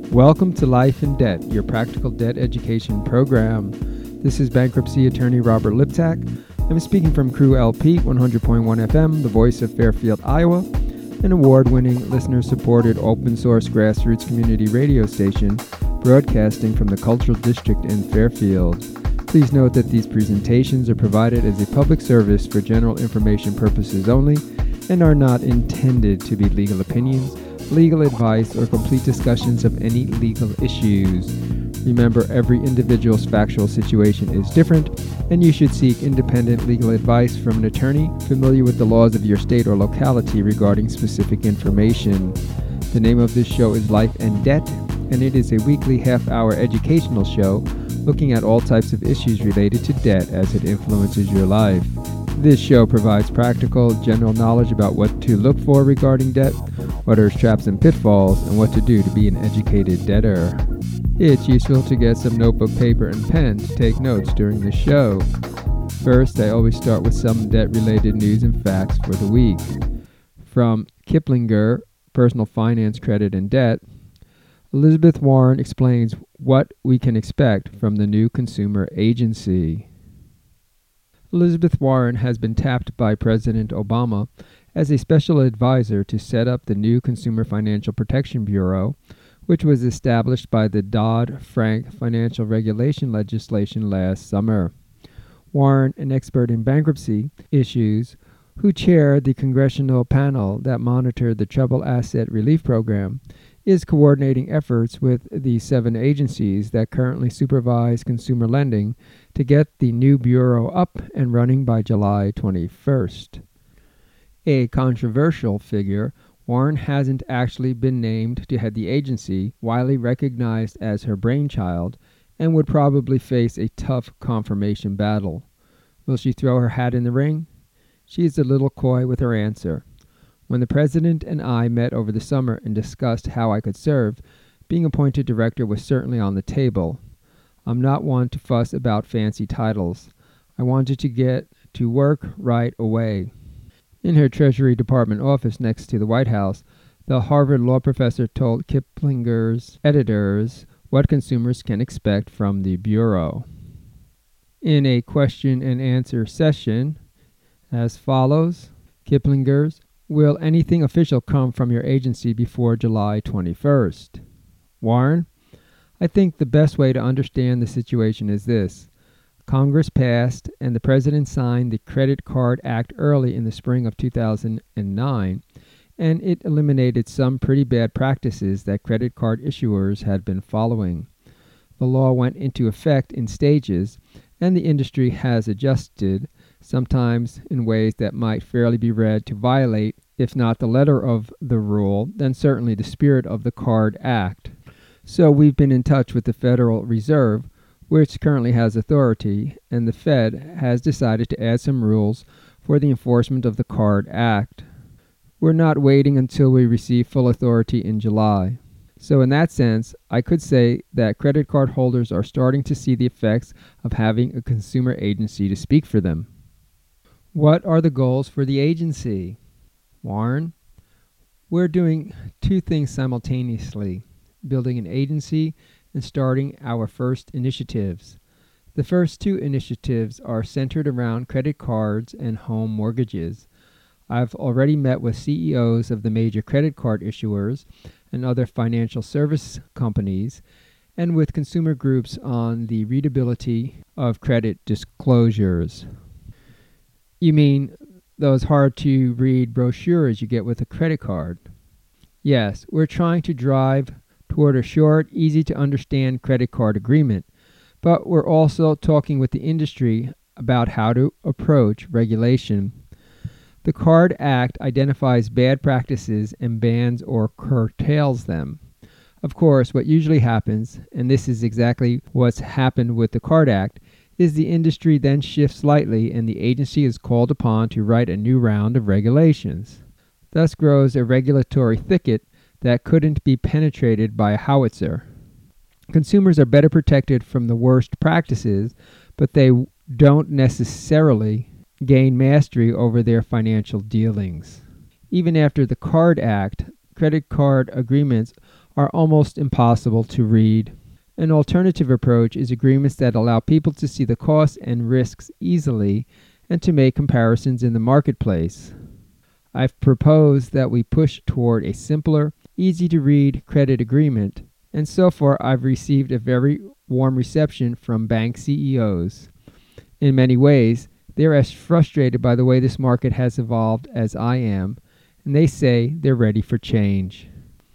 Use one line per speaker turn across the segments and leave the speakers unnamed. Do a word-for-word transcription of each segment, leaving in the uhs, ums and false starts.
Welcome to Life in Debt, your practical debt education program. This is bankruptcy attorney Robert Liptak. I'm speaking from Crew L P one hundred point one F M, the voice of Fairfield, Iowa, an award-winning, listener-supported, open-source grassroots community radio station broadcasting from the Cultural District in Fairfield. Please note that these presentations are provided as a public service for general information purposes only and are not intended to be legal opinions, legal advice, or complete discussions of any legal issues. Remember, every individual's factual situation is different, and you should seek independent legal advice from an attorney familiar with the laws of your state or locality regarding specific information. The name of this show is Life and Debt, and it is a weekly half-hour educational show looking at all types of issues related to debt as it influences your life. This show provides practical, general knowledge about what to look for regarding debt, what are traps and pitfalls, and what to do to be an educated debtor. It's useful to get some notebook, paper, and pen to take notes during the show. First, I always start with some debt-related news and facts for the week. From Kiplinger, Personal Finance, Credit, and Debt, Elizabeth Warren explains what we can expect from the new consumer agency. Elizabeth Warren has been tapped by President Obama as a special advisor to set up the new Consumer Financial Protection Bureau, which was established by the Dodd-Frank financial regulation legislation last summer. Warren, an expert in bankruptcy issues, who chaired the congressional panel that monitored the Troubled Asset Relief Program, is coordinating efforts with the seven agencies that currently supervise consumer lending to get the new bureau up and running by July twenty-first. A controversial figure, Warren hasn't actually been named to head the agency, widely recognized as her brainchild, and would probably face a tough confirmation battle. Will she throw her hat in the ring? She is a little coy with her answer. When the president and I met over the summer and discussed how I could serve, being appointed director was certainly on the table. I'm not one to fuss about fancy titles. I wanted to get to work right away. In her Treasury Department office next to the White House, the Harvard law professor told Kiplinger's editors what consumers can expect from the Bureau. In a question and answer session, as follows, Kiplinger's, will anything official come from your agency before July twenty-first? Warren, I think the best way to understand the situation is this. Congress passed and the President signed the Credit Card Act early in the spring of two thousand nine, and it eliminated some pretty bad practices that credit card issuers had been following. The law went into effect in stages, and the industry has adjusted, sometimes in ways that might fairly be read to violate, if not the letter of the rule, then certainly the spirit of the Card Act. So we've been in touch with the Federal Reserve, which currently has authority, and the Fed has decided to add some rules for the enforcement of the Card Act. We're not waiting until we receive full authority in July. So in that sense, I could say that credit card holders are starting to see the effects of having a consumer agency to speak for them. What are the goals for the agency? Warren, we're doing two things simultaneously, building an agency and starting our first initiatives. The first two initiatives are centered around credit cards and home mortgages. I've already met with C E Os of the major credit card issuers and other financial service companies, and with consumer groups on the readability of credit disclosures. You mean those hard-to-read brochures you get with a credit card? Yes, we're trying to drive toward a short, easy-to-understand credit card agreement, but we're also talking with the industry about how to approach regulation. The Card Act identifies bad practices and bans or curtails them. Of course, what usually happens, and this is exactly what's happened with the Card Act, is the industry then shifts slightly and the agency is called upon to write a new round of regulations. Thus grows a regulatory thicket that couldn't be penetrated by a howitzer. Consumers are better protected from the worst practices, but they don't necessarily gain mastery over their financial dealings. Even after the Card Act, credit card agreements are almost impossible to read. An alternative approach is agreements that allow people to see the costs and risks easily and to make comparisons in the marketplace. I've proposed that we push toward a simpler, easy-to-read credit agreement, and so far I've received a very warm reception from bank C E Os. In many ways, they're as frustrated by the way this market has evolved as I am, and they say they're ready for change.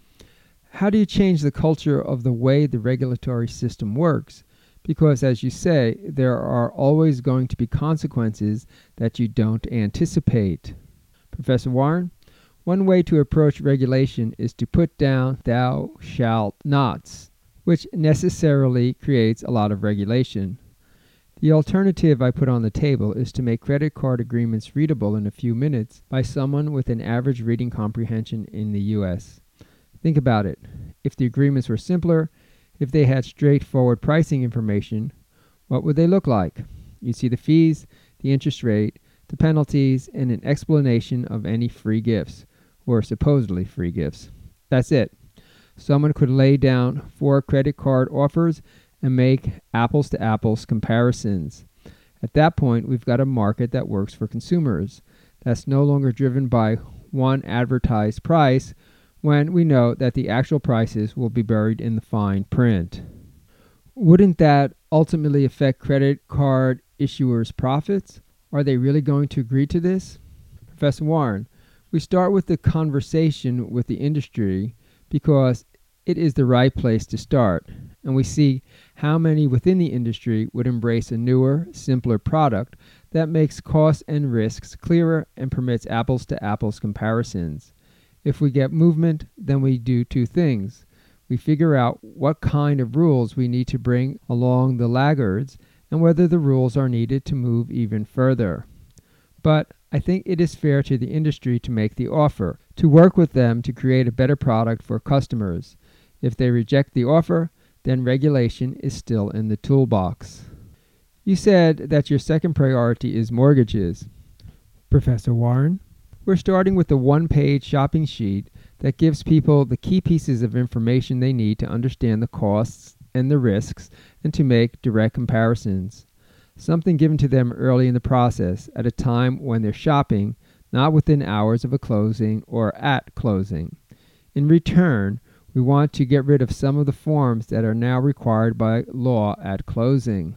How do you change the culture of the way the regulatory system works? Because, as you say, there are always going to be consequences that you don't anticipate. Professor Warren, one way to approach regulation is to put down thou shalt nots, which necessarily creates a lot of regulation. The alternative I put on the table is to make credit card agreements readable in a few minutes by someone with an average reading comprehension in the U S. Think about it. If the agreements were simpler, if they had straightforward pricing information, what would they look like? You'd see the fees, the interest rate, the penalties, and an explanation of any free gifts, or supposedly free gifts. That's it. Someone could lay down four credit card offers and make apples-to-apples comparisons. At that point, we've got a market that works for consumers. That's no longer driven by one advertised price, when we know that the actual prices will be buried in the fine print. Wouldn't that ultimately affect credit card issuers' profits? Are they really going to agree to this? Professor Warren, we start with the conversation with the industry because it is the right place to start, and we see how many within the industry would embrace a newer, simpler product that makes costs and risks clearer and permits apples-to-apples comparisons. If we get movement, then we do two things. We figure out what kind of rules we need to bring along the laggards and whether the rules are needed to move even further. But I think it is fair to the industry to make the offer, to work with them to create a better product for customers. If they reject the offer, then regulation is still in the toolbox. You said that your second priority is mortgages. Professor Warren, we're starting with the one-page shopping sheet that gives people the key pieces of information they need to understand the costs and the risks and to make direct comparisons. Something given to them early in the process at a time when they're shopping, not within hours of a closing or at closing. In return, we want to get rid of some of the forms that are now required by law at closing.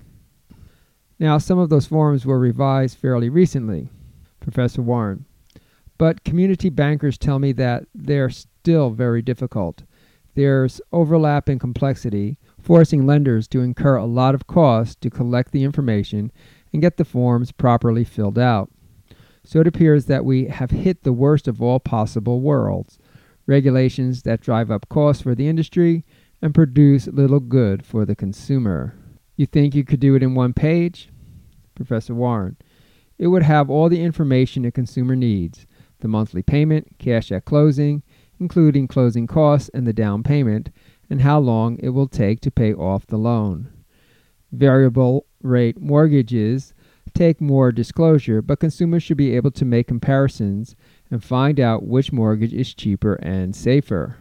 Now, some of those forms were revised fairly recently, Professor Warren, but community bankers tell me that they're still very difficult. There's overlap in complexity, forcing lenders to incur a lot of costs to collect the information and get the forms properly filled out. So it appears that we have hit the worst of all possible worlds. Regulations that drive up costs for the industry and produce little good for the consumer. You think you could do it in one page? Professor Warren, it would have all the information a consumer needs, the monthly payment, cash at closing, including closing costs and the down payment, and how long it will take to pay off the loan. Variable rate mortgages take more disclosure, but consumers should be able to make comparisons and find out which mortgage is cheaper and safer.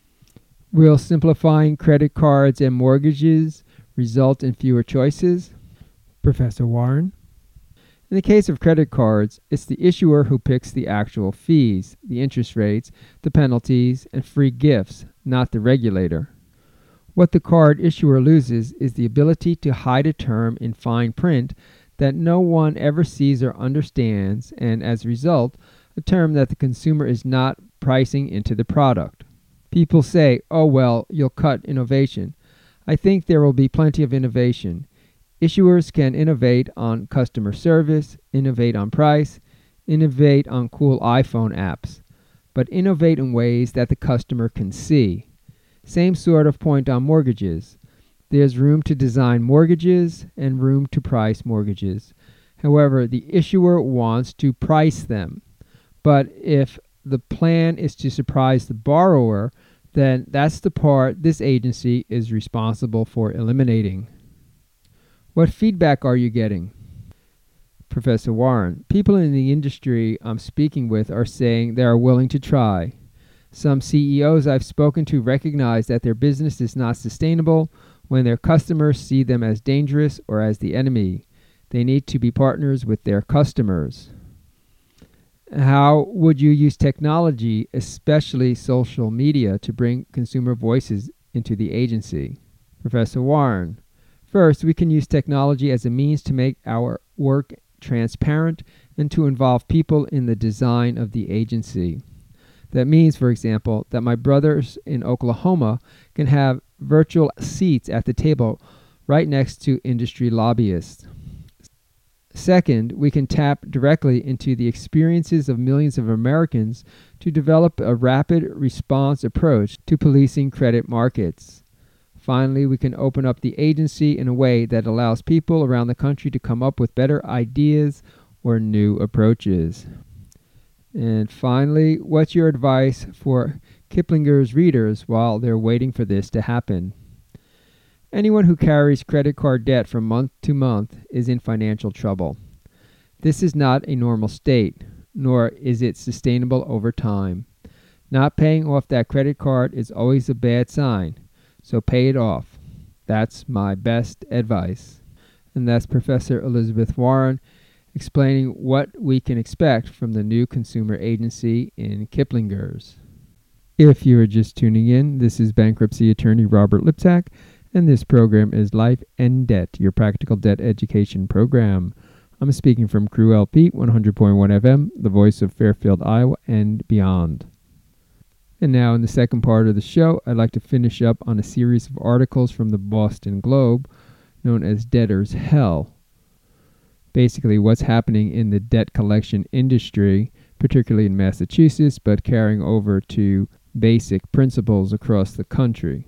Will simplifying credit cards and mortgages result in fewer choices? Professor Warren, in the case of credit cards, it's the issuer who picks the actual fees, the interest rates, the penalties, and free gifts, not the regulator. What the card issuer loses is the ability to hide a term in fine print that no one ever sees or understands, and as a result, a term that the consumer is not pricing into the product. People say, oh well, you'll cut innovation. I think there will be plenty of innovation. Issuers can innovate on customer service, innovate on price, innovate on cool iPhone apps, but innovate in ways that the customer can see. Same sort of point on mortgages. There's room to design mortgages and room to price mortgages. However, the issuer wants to price them. But if the plan is to surprise the borrower, then that's the part this agency is responsible for eliminating. What feedback are you getting? Professor Warren, people in the industry I'm speaking with are saying they are willing to try. Some C E Os I've spoken to recognize that their business is not sustainable when their customers see them as dangerous or as the enemy. They need to be partners with their customers. How would you use technology, especially social media, to bring consumer voices into the agency? Professor Warren: First, we can use technology as a means to make our work transparent and to involve people in the design of the agency. That means, for example, that my brothers in Oklahoma can have virtual seats at the table right next to industry lobbyists. Second, we can tap directly into the experiences of millions of Americans to develop a rapid response approach to policing credit markets. Finally, we can open up the agency in a way that allows people around the country to come up with better ideas or new approaches. And finally, what's your advice for Kiplinger's readers while they're waiting for this to happen? Anyone who carries credit card debt from month to month is in financial trouble. This is not a normal state, nor is it sustainable over time. Not paying off that credit card is always a bad sign, so pay it off. That's my best advice. And that's Professor Elizabeth Warren explaining what we can expect from the new consumer agency in Kiplinger's. If you are just tuning in, this is bankruptcy attorney Robert Liptak, and this program is Life and Debt, your practical debt education program. I'm speaking from Crew L P, one hundred point one F M, the voice of Fairfield, Iowa, and beyond. And now in the second part of the show, I'd like to finish up on a series of articles from the Boston Globe known as Debtor's Hell. Basically, what's happening in the debt collection industry, particularly in Massachusetts, but carrying over to basic principles across the country.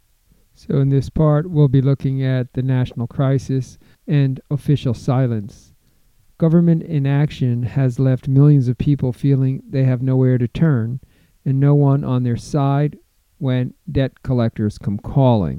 So in this part, we'll be looking at the national crisis and official silence. Government inaction has left millions of people feeling they have nowhere to turn and no one on their side when debt collectors come calling.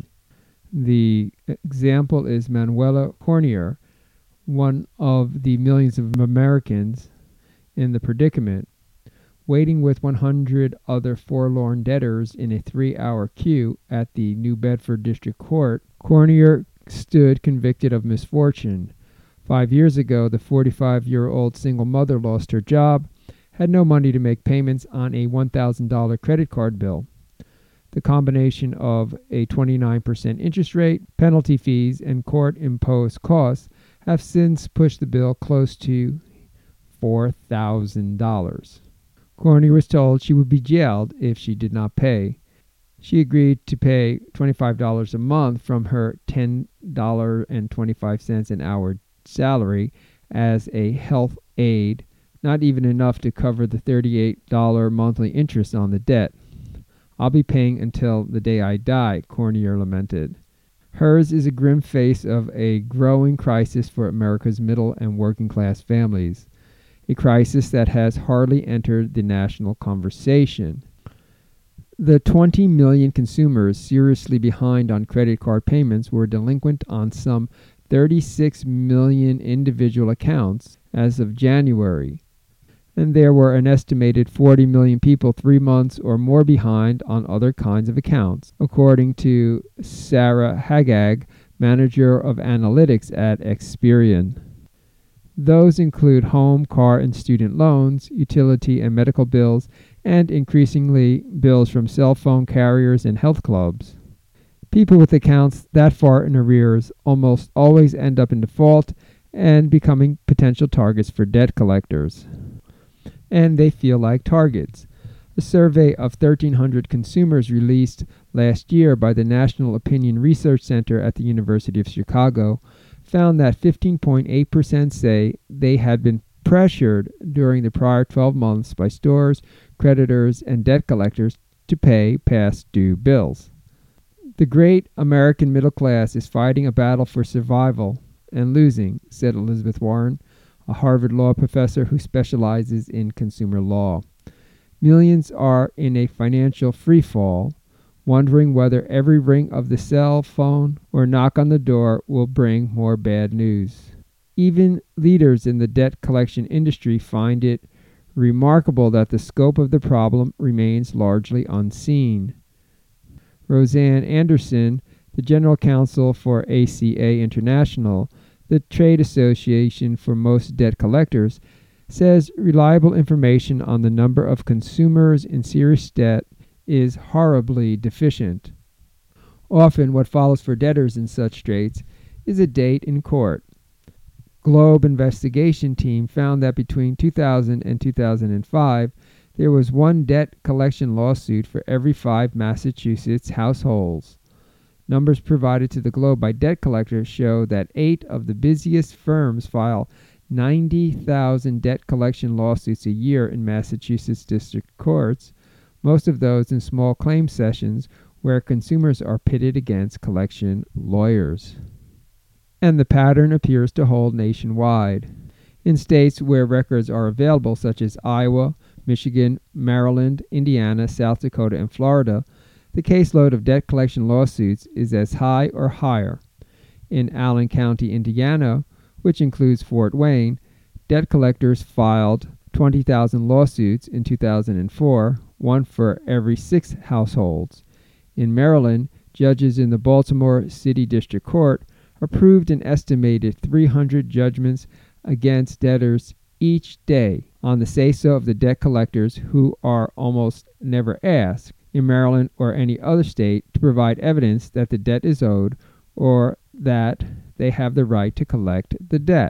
The example is Manuela Cornier, one of the millions of Americans in the predicament, waiting with one hundred other forlorn debtors in a three-hour queue at the New Bedford District Court. Cornier stood convicted of misfortune. Five years ago, the forty-five-year-old single mother lost her job, had no money to make payments on a one thousand dollars credit card bill. The combination of a twenty-nine percent interest rate, penalty fees, and court-imposed costs have since pushed the bill close to four thousand dollars. Cornier was told she would be jailed if she did not pay. She agreed to pay twenty-five dollars a month from her ten dollars and twenty-five cents an hour salary as a health aid, not even enough to cover the thirty-eight dollars monthly interest on the debt. I'll be paying until the day I die, Cornier lamented. Hers is a grim face of a growing crisis for America's middle and working class families, a crisis that has hardly entered the national conversation. The twenty million consumers seriously behind on credit card payments were delinquent on some thirty-six million individual accounts as of January, and there were an estimated forty million people three months or more behind on other kinds of accounts, according to Sarah Hagag, manager of analytics at Experian. Those include home, car, and student loans, utility and medical bills, and increasingly bills from cell phone carriers and health clubs. People with accounts that far in arrears almost always end up in default and becoming potential targets for debt collectors. And they feel like targets. A survey of thirteen hundred consumers released last year by the National Opinion Research Center at the University of Chicago found that fifteen point eight percent say they had been pressured during the prior twelve months by stores, creditors, and debt collectors to pay past due bills. The great American middle class is fighting a battle for survival and losing, said Elizabeth Warren, a Harvard law professor who specializes in consumer law. Millions are in a financial freefall, wondering whether every ring of the cell phone or knock on the door will bring more bad news. Even leaders in the debt collection industry find it Remarkable that the scope of the problem remains largely unseen. Roseanne Anderson, the General Counsel for A C A International, the trade association for most debt collectors, says reliable information on the number of consumers in serious debt is horribly deficient. Often what follows for debtors in such straits is a date in court. Globe investigation team found that between two thousand and two thousand five, there was one debt collection lawsuit for every five Massachusetts households. Numbers provided to the Globe by debt collectors show that eight of the busiest firms file ninety thousand debt collection lawsuits a year in Massachusetts district courts, most of those in small claim sessions where consumers are pitted against collection lawyers. And the pattern appears to hold nationwide. In states where records are available, such as Iowa, Michigan, Maryland, Indiana, South Dakota, and Florida, the caseload of debt collection lawsuits is as high or higher. In Allen County, Indiana, which includes Fort Wayne, debt collectors filed twenty thousand lawsuits in two thousand four, one for every six households. In Maryland, judges in the Baltimore City District Court approved an estimated three hundred judgments against debtors each day on the say-so of the debt collectors, who are almost never asked in Maryland or any other state to provide evidence that the debt is owed or that they have the right to collect the debt.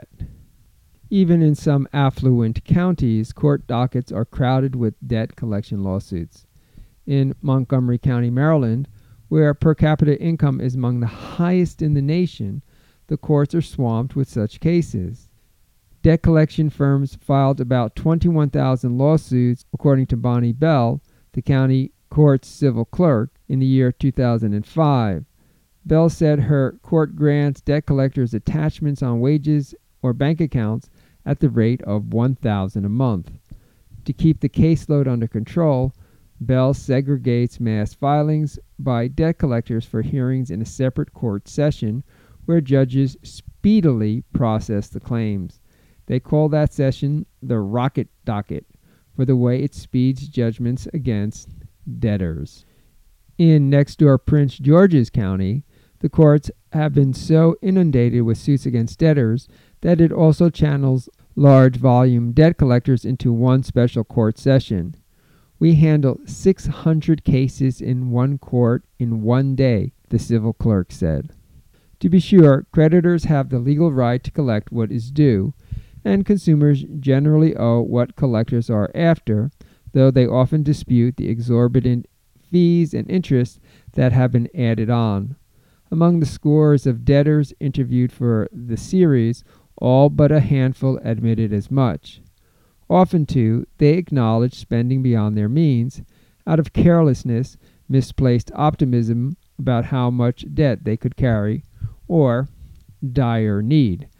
Even in some affluent counties, court dockets are crowded with debt collection lawsuits. In Montgomery County, Maryland, where per capita income is among the highest in the nation, the courts are swamped with such cases. Debt collection firms filed about twenty-one thousand lawsuits, according to Bonnie Bell, the county court's civil clerk, in the year two thousand five. Bell said her court grants debt collectors attachments on wages or bank accounts at the rate of one thousand dollars a month. To keep the caseload under control, Bell segregates mass filings by debt collectors for hearings in a separate court session where judges speedily process the claims. They call that session the rocket docket for the way it speeds judgments against debtors. In next-door Prince George's County, the courts have been so inundated with suits against debtors that it also channels large volume debt collectors into one special court session. We handle six hundred cases in one court in one day, the civil clerk said. To be sure, creditors have the legal right to collect what is due, and consumers generally owe what collectors are after, though they often dispute the exorbitant fees and interest that have been added on. Among the scores of debtors interviewed for the series, all but a handful admitted as much. Often, too, they acknowledge spending beyond their means, out of carelessness, misplaced optimism about how much debt they could carry, or dire need.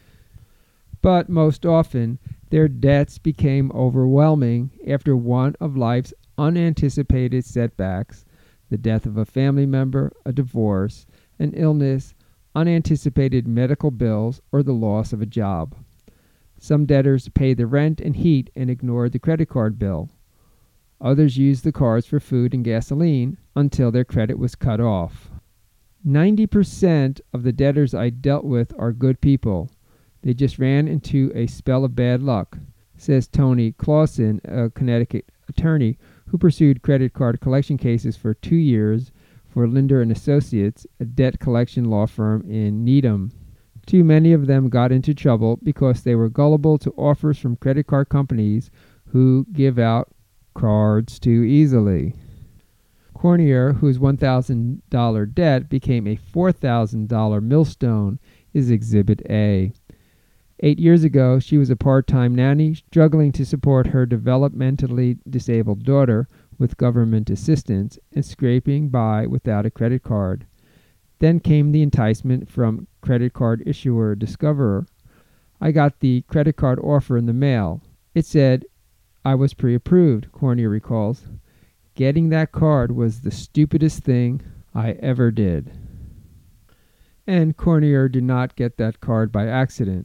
But most often, their debts became overwhelming after one of life's unanticipated setbacks, the death of a family member, a divorce, an illness, unanticipated medical bills, or the loss of a job. Some debtors pay the rent and heat and ignore the credit card bill. Others use the cards for food and gasoline until their credit was cut off. ninety percent of the debtors I dealt with are good people. They just ran into a spell of bad luck, says Tony Clausen, a Connecticut attorney who pursued credit card collection cases for two years for Linder and Associates, a debt collection law firm in Needham. Too many of them got into trouble because they were gullible to offers from credit card companies who give out cards too easily. Cornier, whose one thousand dollars debt became a four thousand dollars millstone, is Exhibit A. Eight years ago, she was a part-time nanny, struggling to support her developmentally disabled daughter with government assistance and scraping by without a credit card. Then came the enticement from credit card issuer Discover. I got the credit card offer in the mail. It said I was pre-approved, Cornier recalls. Getting that card was the stupidest thing I ever did. And Cornier did not get that card by accident.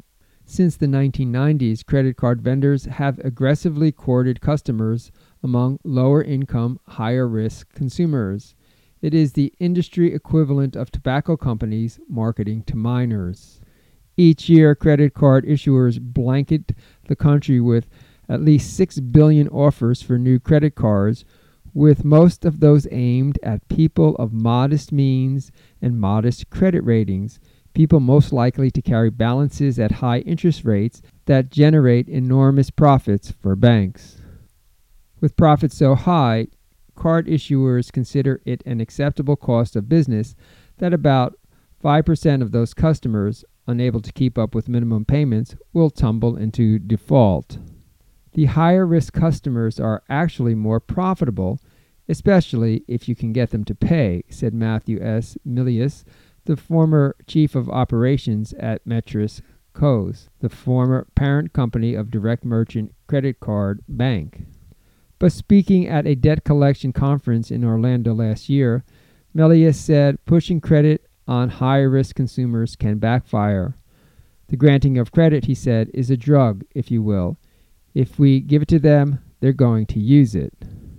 Since the nineteen nineties, credit card vendors have aggressively courted customers among lower-income, higher-risk consumers. It is the industry equivalent of tobacco companies marketing to minors. Each year, credit card issuers blanket the country with at least six billion offers for new credit cards, with most of those aimed at people of modest means and modest credit ratings, people most likely to carry balances at high interest rates that generate enormous profits for banks. With profits so high, card issuers consider it an acceptable cost of business that about five percent of those customers, unable to keep up with minimum payments, will tumble into default. The higher risk customers are actually more profitable, especially if you can get them to pay, said Matthew S. Milius, the former chief of operations at Metris Coase, the former parent company of Direct Merchant Credit Card Bank. But speaking at a debt collection conference in Orlando last year, Milius said pushing credit on high-risk consumers can backfire. The granting of credit, he said, is a drug, if you will. If we give it to them, they're going to use it.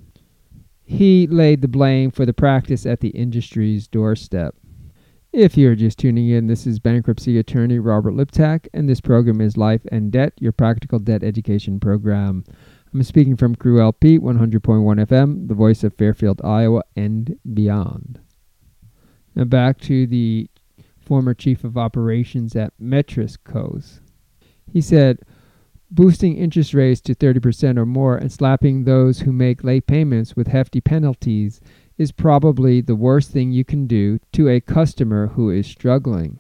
He laid the blame for the practice at the industry's doorstep. If you're just tuning in, this is bankruptcy attorney Robert Liptak, and this program is Life and Debt, your practical debt education program. I'm speaking from Crew L P, one hundred point one F M, the voice of Fairfield, Iowa, and beyond. Now back to the former chief of operations at Metris Coase. He said, boosting interest rates to thirty percent or more and slapping those who make late payments with hefty penalties is probably the worst thing you can do to a customer who is struggling.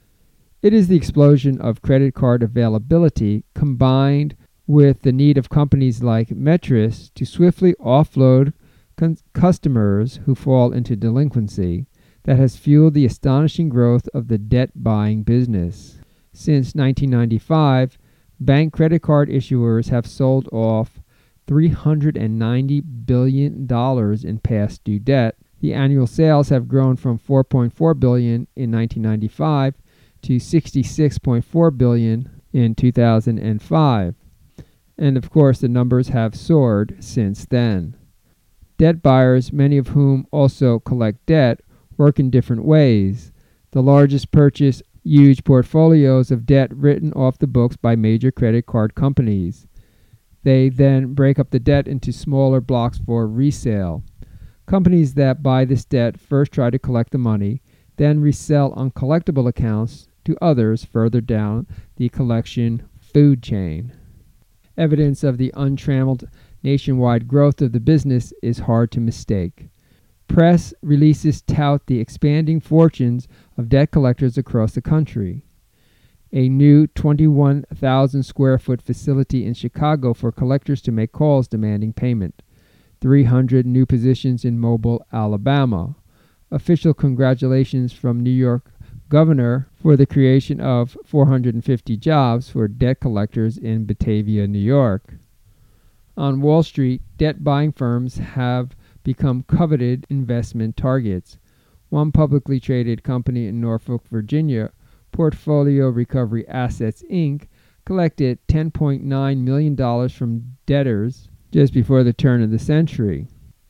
It is the explosion of credit card availability combined with the need of companies like Metris to swiftly offload con- customers who fall into delinquency that has fueled the astonishing growth of the debt-buying business. Since nineteen ninety-five, bank credit card issuers have sold off three hundred ninety billion dollars in past due debt. The annual sales have grown from four point four billion dollars in nineteen ninety-five to sixty-six point four billion dollars in two thousand five. And of course, the numbers have soared since then. Debt buyers, many of whom also collect debt, work in different ways. The largest purchase huge portfolios of debt written off the books by major credit card companies. They then break up the debt into smaller blocks for resale. Companies that buy this debt first try to collect the money, then resell uncollectible accounts to others further down the collection food chain. Evidence of the untrammeled nationwide growth of the business is hard to mistake. Press releases tout the expanding fortunes of debt collectors across the country. A new twenty-one thousand square foot facility in Chicago for collectors to make calls demanding payment. three hundred new positions in Mobile, Alabama. Official congratulations from New York Governor for the creation of four hundred fifty jobs for debt collectors in Batavia, New York. On Wall Street, debt-buying firms have become coveted investment targets. One publicly traded company in Norfolk, Virginia, Portfolio Recovery Assets, Incorporated, collected ten point nine million dollars from debtors just before the turn of the century.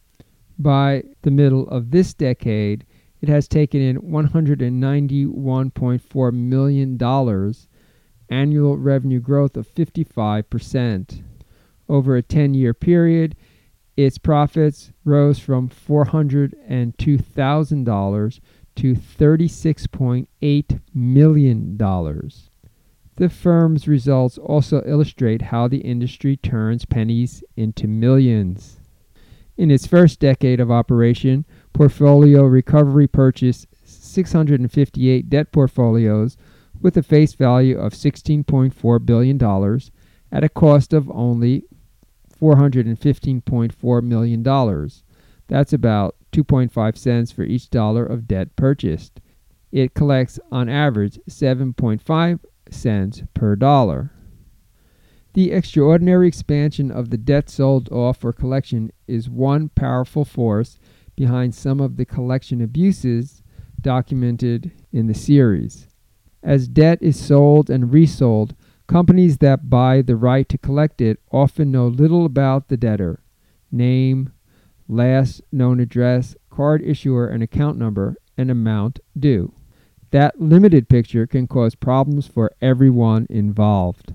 By the middle of this decade, it has taken in one hundred ninety-one point four million dollars, annual revenue growth of fifty-five percent. Over a ten-year period, its profits rose from four hundred two thousand dollars to thirty-six point eight million dollars. The firm's results also illustrate how the industry turns pennies into millions. In its first decade of operation, Portfolio Recovery purchased six hundred fifty-eight debt portfolios with a face value of sixteen point four billion dollars at a cost of only four hundred fifteen point four million dollars. That's about two point five cents for each dollar of debt purchased. It collects on average seven point five cents per dollar. The extraordinary expansion of the debt sold off for collection is one powerful force behind some of the collection abuses documented in the series. As debt is sold and resold, Companies that buy the right to collect it often know little about the debtor: name, last known address, card issuer and account number, and amount due. That limited picture can cause problems for everyone involved.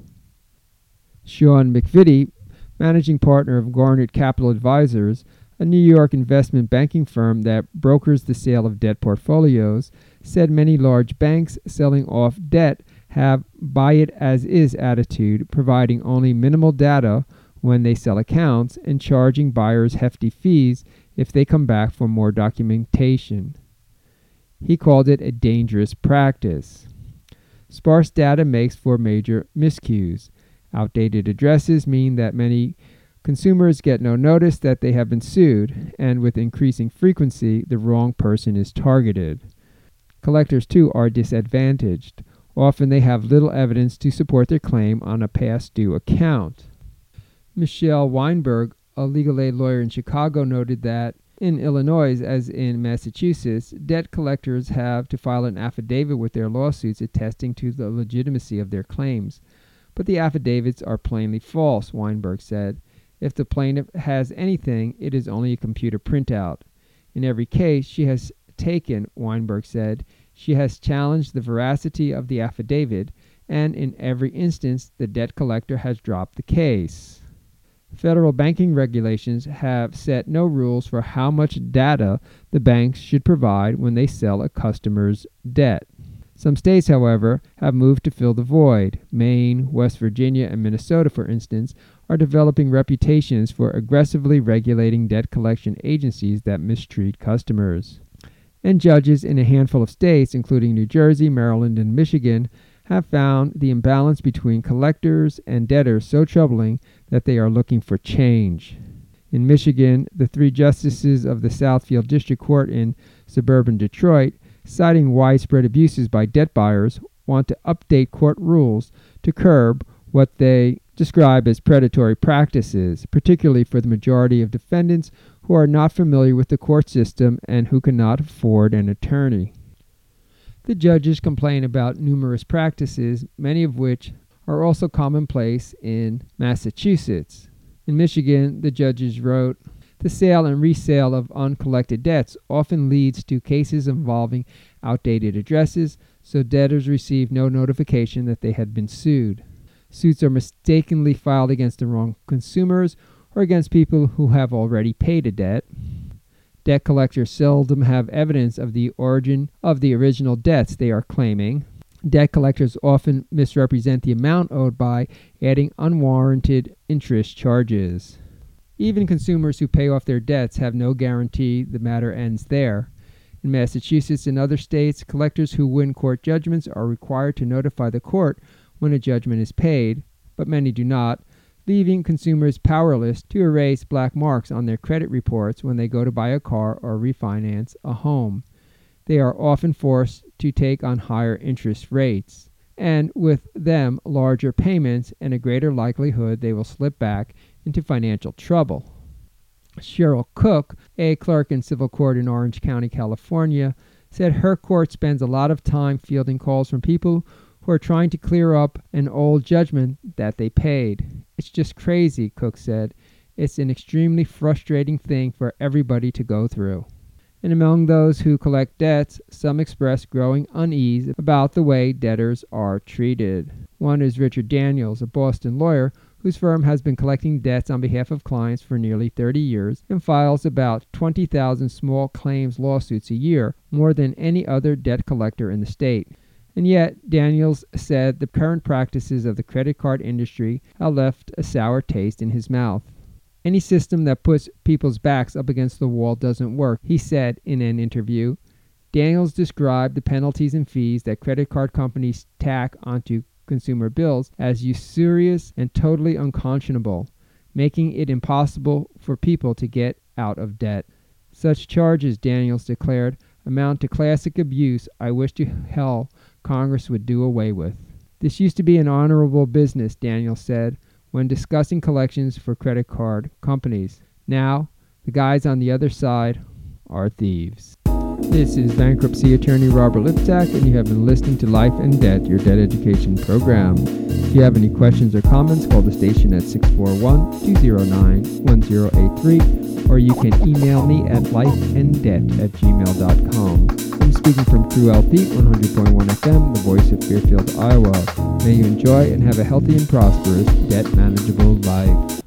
Sean McVitie, managing partner of Garnet Capital Advisors, a New York investment banking firm that brokers the sale of debt portfolios, said many large banks selling off debt have buy-it-as-is attitude, providing only minimal data when they sell accounts and charging buyers hefty fees if they come back for more documentation. He called it a dangerous practice. Sparse data makes for major miscues. Outdated addresses mean that many consumers get no notice that they have been sued, and with increasing frequency, the wrong person is targeted. Collectors, too, are disadvantaged. Often they have little evidence to support their claim on a past due account. Michelle Weinberg, a legal aid lawyer in Chicago, noted that in Illinois, as in Massachusetts, debt collectors have to file an affidavit with their lawsuits attesting to the legitimacy of their claims. But the affidavits are plainly false, Weinberg said. If the plaintiff has anything, it is only a computer printout. In every case she has taken, Weinberg said, she has challenged the veracity of the affidavit, and in every instance the debt collector has dropped the case. Federal banking regulations have set no rules for how much data the banks should provide when they sell a customer's debt. Some states, however, have moved to fill the void. Maine, West Virginia, and Minnesota, for instance, are developing reputations for aggressively regulating debt collection agencies that mistreat customers. And judges in a handful of states, including New Jersey, Maryland, and Michigan, have found the imbalance between collectors and debtors so troubling that they are looking for change. In Michigan, the three justices of the Southfield District Court in suburban Detroit, citing widespread abuses by debt buyers, want to update court rules to curb what they describe as predatory practices, particularly for the majority of defendants who are not familiar with the court system and who cannot afford an attorney. The judges complain about numerous practices, many of which are also commonplace in Massachusetts. In Michigan, the judges wrote, "The sale and resale of uncollected debts often leads to cases involving outdated addresses, so debtors receive no notification that they had been sued. Suits are mistakenly filed against the wrong consumers or against people who have already paid a debt. Debt collectors seldom have evidence of the origin of the original debts they are claiming. Debt collectors often misrepresent the amount owed by adding unwarranted interest charges. Even consumers who pay off their debts have no guarantee the matter ends there. In Massachusetts and other states, collectors who win court judgments are required to notify the court when a judgment is paid, but many do not, leaving consumers powerless to erase black marks on their credit reports when they go to buy a car or refinance a home. They are often forced to take on higher interest rates, and with them larger payments and a greater likelihood they will slip back into financial trouble." Cheryl Cook, a clerk in civil court in Orange County, California, said her court spends a lot of time fielding calls from people who are trying to clear up an old judgment that they paid. "It's just crazy," Cook said. "It's an extremely frustrating thing for everybody to go through." And among those who collect debts, some express growing unease about the way debtors are treated. One is Richard Daniels, a Boston lawyer whose firm has been collecting debts on behalf of clients for nearly thirty years and files about twenty thousand small claims lawsuits a year, more than any other debt collector in the state. And yet, Daniels said the current practices of the credit card industry have left a sour taste in his mouth. "Any system that puts people's backs up against the wall doesn't work," he said in an interview. Daniels described the penalties and fees that credit card companies tack onto consumer bills as usurious and totally unconscionable, making it impossible for people to get out of debt. "Such charges," Daniels declared, "amount to classic abuse I wish to hell Congress would do away with." "This used to be an honorable business," Daniels said, when discussing collections for credit card companies. "Now, the guys on the other side are thieves." This is bankruptcy attorney Robert Liptak, and you have been listening to Life and Debt, your debt education program. If you have any questions or comments, call the station at six four one, two zero nine, one zero eight three, or you can email me at lifeanddebt at gmail dot com. I'm speaking from Crew L P, one hundred point one F M, the voice of Fairfield, Iowa. May you enjoy and have a healthy and prosperous, debt manageable life.